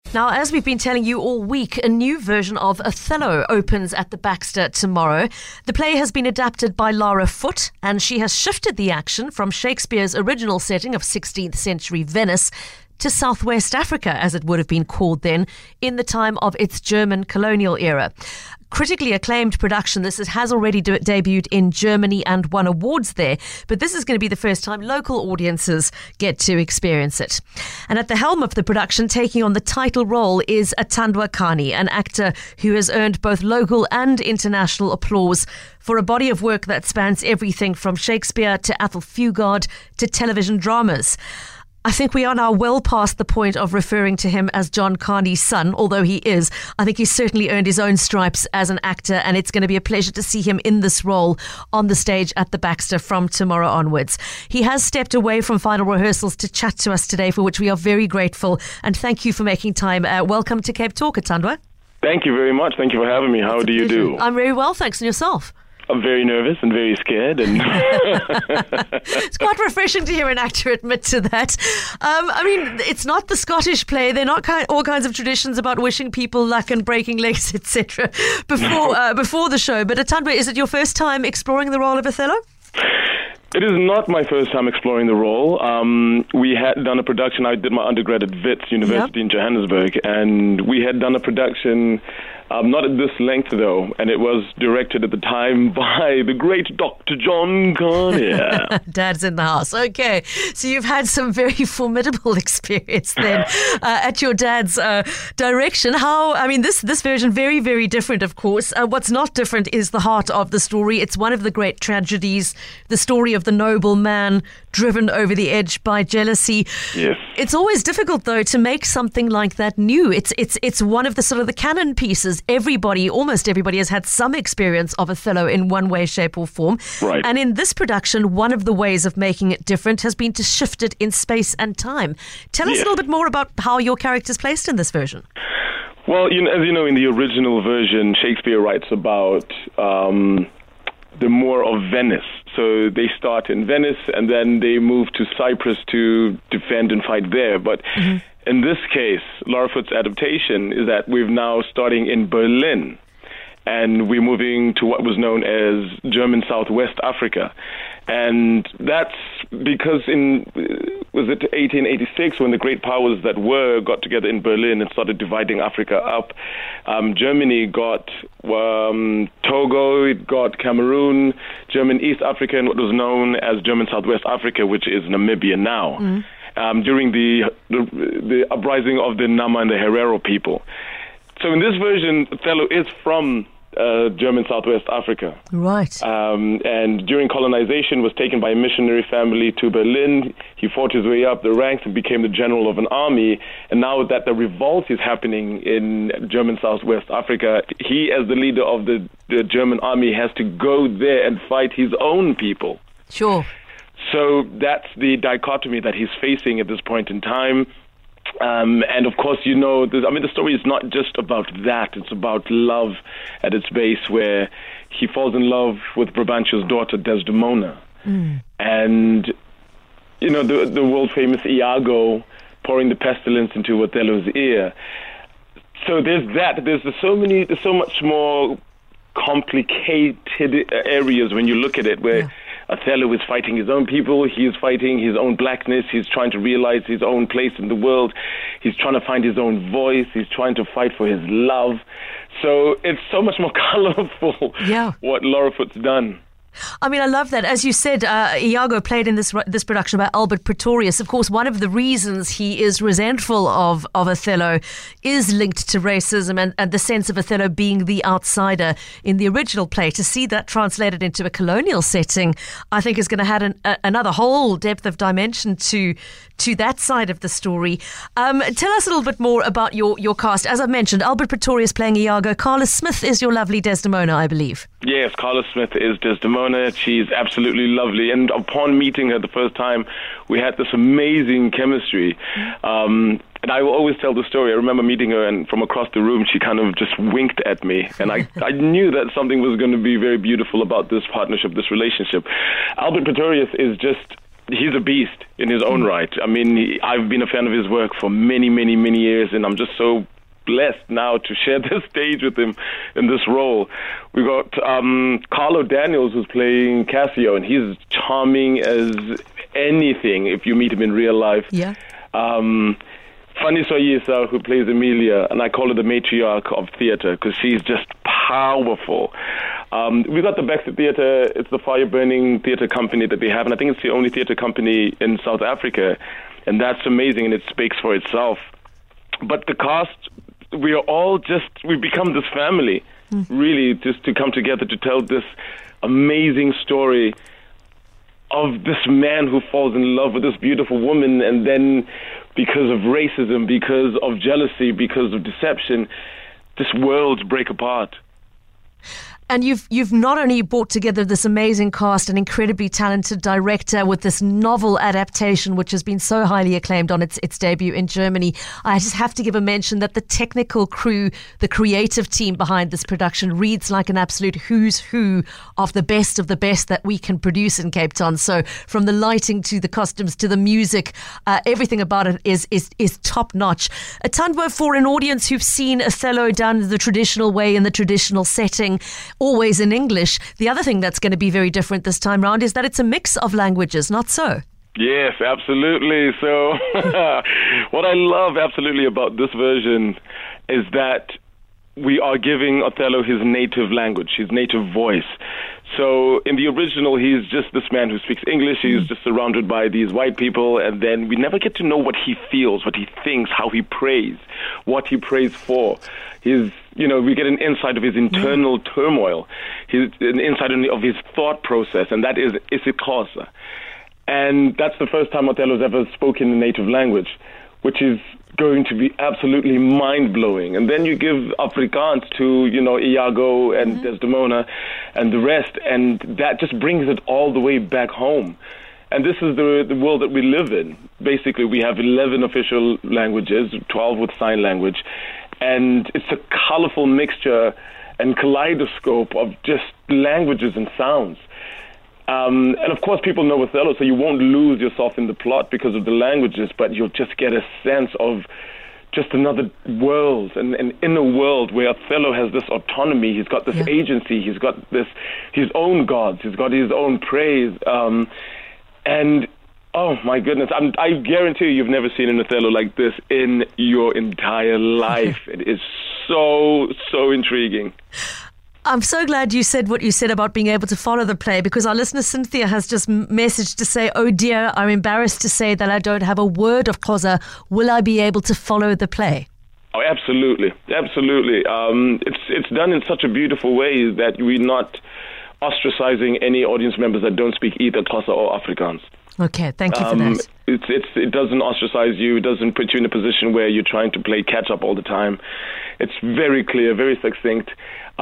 Now, as we've been telling you all week, a new version of Othello opens at the Baxter tomorrow. The play has been adapted by Lara Foote, and she has shifted the action from Shakespeare's original setting of 16th century Venice to Southwest Africa, as it would have been called then, in the time of its German colonial era. Critically acclaimed production, this has already debuted in Germany and won awards there, but this is going to be the first time local audiences get to experience it. And at the helm of the production, taking on the title role, is Atandwa Kani, an actor who has earned both local and international applause for a body of work that spans everything from Shakespeare to Athol Fugard to television dramas. I think we are now well past the point of referring to him as John Kani's son, although he is. I think he's certainly earned his own stripes as an actor, and it's going to be a pleasure to see him in this role on the stage at the Baxter from tomorrow onwards. He has stepped away from final rehearsals to chat to us today, for which we are very grateful, and thank you for making time. Welcome to Cape Talk, Atandwa. Thank you very much. Thank you for having me. How do you do? I'm very well, thanks. And yourself? I'm very nervous and very scared. And it's quite refreshing to hear an actor admit to that. I mean, it's not the Scottish play. They're not all kinds of traditions about wishing people luck and breaking legs, etc. before the show. But Atandwa, is it your first time exploring the role of Othello? It is not my first time exploring the role. We had done a production. I did my undergrad at Wits University in Johannesburg, and we had done a production, not at this length though, and it was directed at the time by the great Dr. John Kani. Dad's in the house. Okay, so you've had some very formidable experience then at your dad's direction. This version, very, very different, of course. What's not different is the heart of the story. It's one of the great tragedies, the story of the noble man driven over the edge by jealousy. Yes. It's always difficult, though, to make something like that new. It's one of the sort of the canon pieces. Almost everybody has had some experience of Othello in one way, shape or form. Right. And in this production, one of the ways of making it different has been to shift it in space and time. Tell us a little bit more about how your character's placed in this version. Well, as you know, in the original version, Shakespeare writes about the Moor of Venice. So they start in Venice and then they move to Cyprus to defend and fight there. But in this case, Lara Foote's adaptation is that we're now starting in Berlin and we're moving to what was known as German Southwest Africa. And that's because was it 1886 when the great powers that got together in Berlin and started dividing Africa up. Germany got Togo, it got Cameroon, German East Africa, and what was known as German Southwest Africa, which is Namibia now. During the uprising of the Nama and the Herero people. So in this version, Othello is from German Southwest Africa. Right. And during colonization was taken by a missionary family to Berlin. He fought his way up the ranks and became the general of an army. And now that the revolt is happening in German Southwest Africa, he, as the leader of the German army, has to go there and fight his own people. Sure. So that's the dichotomy that he's facing at this point in time. And of course, the story is not just about that. It's about love at its base, where he falls in love with Brabantio's daughter, Desdemona. And, the world-famous Iago pouring the pestilence into Othello's ear. So there's that. There's so much more complicated areas when you look at it, where Othello is fighting his own people, he is fighting his own blackness, he's trying to realize his own place in the world, he's trying to find his own voice, he's trying to fight for his love. So it's so much more colorful what Lara Foote's done. I mean, I love that. As you said, Iago played in this production by Albert Pretorius. Of course, one of the reasons he is resentful of Othello is linked to racism and the sense of Othello being the outsider in the original play. To see that translated into a colonial setting, I think is going to add another whole depth of dimension to that side of the story. Tell us a little bit more about your cast. As I've mentioned, Albert Pretorius playing Iago. Carla Smith is your lovely Desdemona, I believe. Yes, Carla Smith is Desdemona. She's absolutely lovely. And upon meeting her the first time, we had this amazing chemistry. And I will always tell the story. I remember meeting her, and from across the room, she kind of just winked at me. And I knew that something was going to be very beautiful about this partnership, this relationship. Albert Pretorius is just he's a beast in his own right. I mean, I've been a fan of his work for many, many, many years, and I'm just so blessed now to share the stage with him in this role. We got Carlo Daniels, who's playing Cassio, and he's charming as anything if you meet him in real life. Yeah. Fanny Soyisa, who plays Emilia, and I call her the matriarch of theatre because she's just powerful. We got the Baxter Theatre. It's the fire-burning theatre company that they have, and I think it's the only theatre company in South Africa, and that's amazing, and it speaks for itself. But the cast, we've become this family, really, just to come together to tell this amazing story of this man who falls in love with this beautiful woman, and then because of racism, because of jealousy, because of deception, this worlds break apart. And you've not only brought together this amazing cast, an incredibly talented director with this novel adaptation, which has been so highly acclaimed on its debut in Germany. I just have to give a mention that the technical crew, the creative team behind this production reads like an absolute who's who of the best that we can produce in Cape Town. So from the lighting to the costumes to the music, everything about it is top notch. Thandwa, for an audience who've seen Othello done the traditional way in the traditional setting, always in English. The other thing that's going to be very different this time round is that it's a mix of languages, not so? Yes, absolutely. So what I love absolutely about this version is that we are giving Othello his native language, his native voice. So in the original, he's just this man who speaks English. He's just surrounded by these white people, and then we never get to know what he feels, what he thinks, how he prays, what he prays for. We get an insight of his internal turmoil, an insight of his thought process, and that is isiXhosa. And that's the first time Othello's ever spoken the native language, which is going to be absolutely mind-blowing. And then you give Afrikaans to, Iago and Desdemona and the rest, and that just brings it all the way back home. And this is the world that we live in. Basically, we have 11 official languages, 12 with sign language, and it's a colorful mixture and kaleidoscope of just languages and sounds. And of course, people know Othello, so you won't lose yourself in the plot because of the languages, but you'll just get a sense of just another world, an inner world where Othello has this autonomy. He's got this agency. He's got his own gods. He's got his own praise. And oh my goodness, I guarantee you've never seen an Othello like this in your entire life. It is so, so intriguing. I'm so glad you said what you said about being able to follow the play, because our listener Cynthia has just messaged to say, oh dear, I'm embarrassed to say that I don't have a word of Xhosa. Will I be able to follow the play? Oh, absolutely. Absolutely. It's done in such a beautiful way that we're not ostracizing any audience members that don't speak either Xhosa or Afrikaans. Okay, thank you for that. It doesn't ostracize you. It doesn't put you in a position where you're trying to play catch-up all the time. It's very clear, very succinct.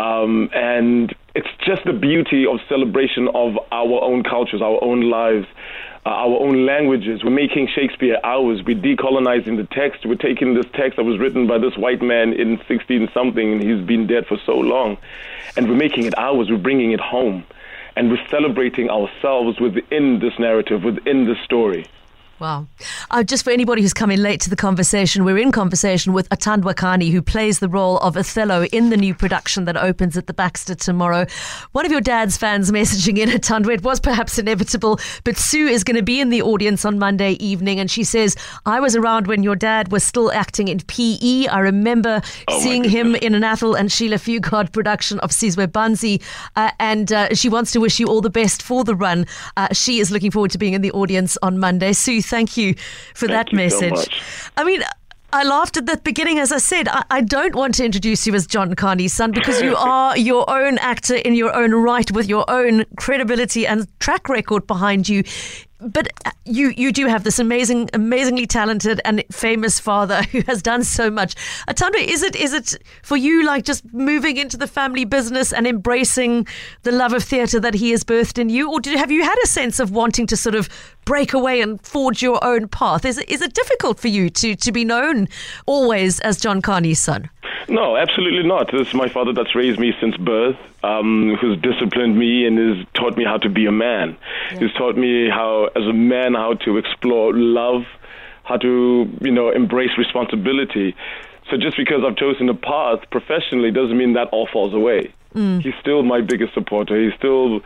And it's just the beauty of celebration of our own cultures, our own lives, our own languages. We're making Shakespeare ours. We're decolonizing the text. We're taking this text that was written by this white man in 16-something, and he's been dead for so long, and we're making it ours. We're bringing it home. And we're celebrating ourselves within this narrative, within this story. Wow. Just for anybody who's come in late to the conversation, we're in conversation with Thandwa Kani, who plays the role of Othello in the new production that opens at the Baxter tomorrow. One of your dad's fans messaging in, Thandwa, it was perhaps inevitable, but Sue is going to be in the audience on Monday evening, and she says, I was around when your dad was still acting in PE. I remember seeing him in an Athol and Sheila Fugard production of Sizwe Banzi, and she wants to wish you all the best for the run. She is looking forward to being in the audience on Monday. Sue, thank you for that message. So much. I mean, I laughed at the beginning. As I said, I don't want to introduce you as John Kani's son, because you are your own actor in your own right with your own credibility and track record behind you. But you do have this amazingly talented and famous father who has done so much. Thandwa, is it for you like just moving into the family business and embracing the love of theatre that he has birthed in you, or have you had a sense of wanting to sort of break away and forge your own path? Is it difficult for you to be known always as John Kani's son? No, absolutely not. This is my father that's raised me since birth, who's disciplined me and has taught me how to be a man. Yeah. He's taught me how, as a man, how to explore love, how to, embrace responsibility. So just because I've chosen a path professionally doesn't mean that all falls away. He's still my biggest supporter. He's still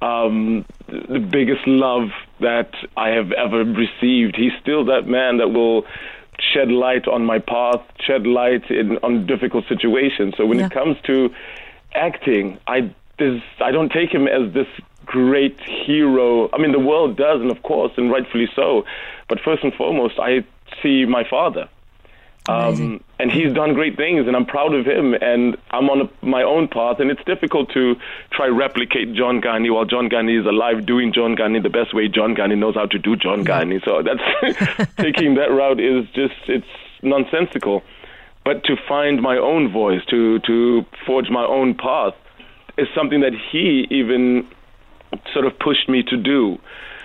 the biggest love that I have ever received. He's still that man that will shed light on my path, shed light on difficult situations. So when it comes to acting, I don't take him as this great hero. I mean, the world does, and of course, and rightfully so. But first and foremost, I see my father. And he's done great things, and I'm proud of him, and I'm on my own path, and it's difficult to try replicate John Gani while John Gani is alive, doing John Gani the best way John Gani knows how to do John Gani. So that's taking that route is it's nonsensical. But to find my own voice, to forge my own path, is something that he even sort of pushed me to do.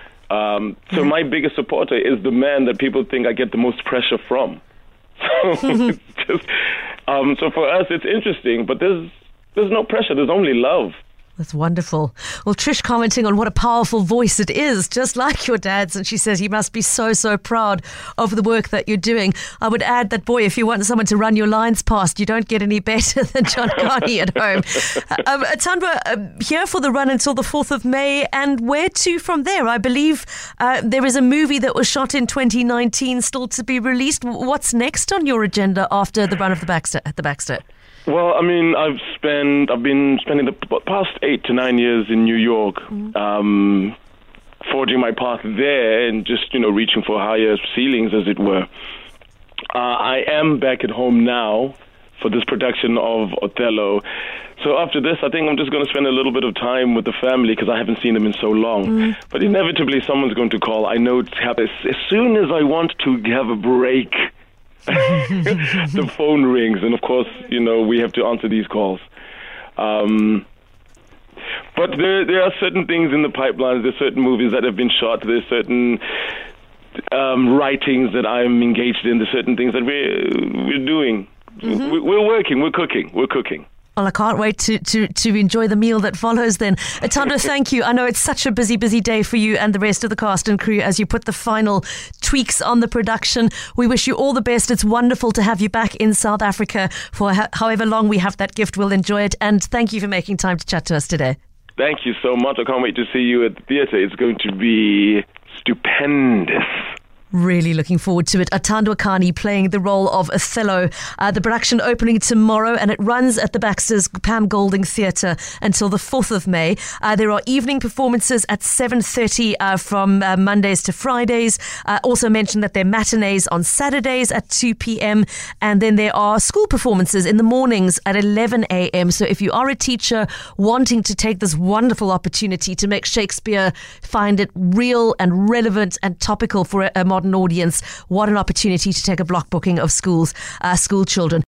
So my biggest supporter is the man that people think I get the most pressure from. So so for us, it's interesting, but there's no pressure. There's only love. That's wonderful. Well, Trish commenting on what a powerful voice it is, just like your dad's, and she says you must be so proud of the work that you're doing. I would add that, boy, if you want someone to run your lines past, you don't get any better than John Gani at home. Atandwa, here for the run until the 4th of May, and where to from there? I believe there is a movie that was shot in 2019 still to be released. What's next on your agenda after the run of the Baxter at the Baxter? Well, I mean, I've been spending the past 8 to 9 years in New York, forging my path there and just, reaching for higher ceilings, as it were. I am back at home now for this production of Othello. So after this, I think I'm just going to spend a little bit of time with the family because I haven't seen them in so long. But inevitably, someone's going to call. I know it's happening. As soon as I want to have a break, the phone rings, and of course, we have to answer these calls. But there are certain things in the pipelines. There's certain movies that have been shot. There's certain writings that I'm engaged in. There's certain things that we're doing. We're working. We're cooking. Well, I can't wait to enjoy the meal that follows then. Atandwa, thank you. I know it's such a busy day for you and the rest of the cast and crew as you put the final tweaks on the production. We wish you all the best. It's wonderful to have you back in South Africa for however long we have that gift. We'll enjoy it. And thank you for making time to chat to us today. Thank you so much. I can't wait to see you at the theatre. It's going to be stupendous. Really looking forward to it. Atandwa Kani playing the role of Othello. The production opening tomorrow, and it runs at the Baxter's Pam Golding Theatre until the 4th of May. There are evening performances at 7:30 from Mondays to Fridays. Also mentioned that there are matinees on Saturdays at 2 p.m. and then there are school performances in the mornings at 11 a.m. So if you are a teacher wanting to take this wonderful opportunity to make Shakespeare, find it real and relevant and topical for a modern audience, what an opportunity to take a block booking of school children.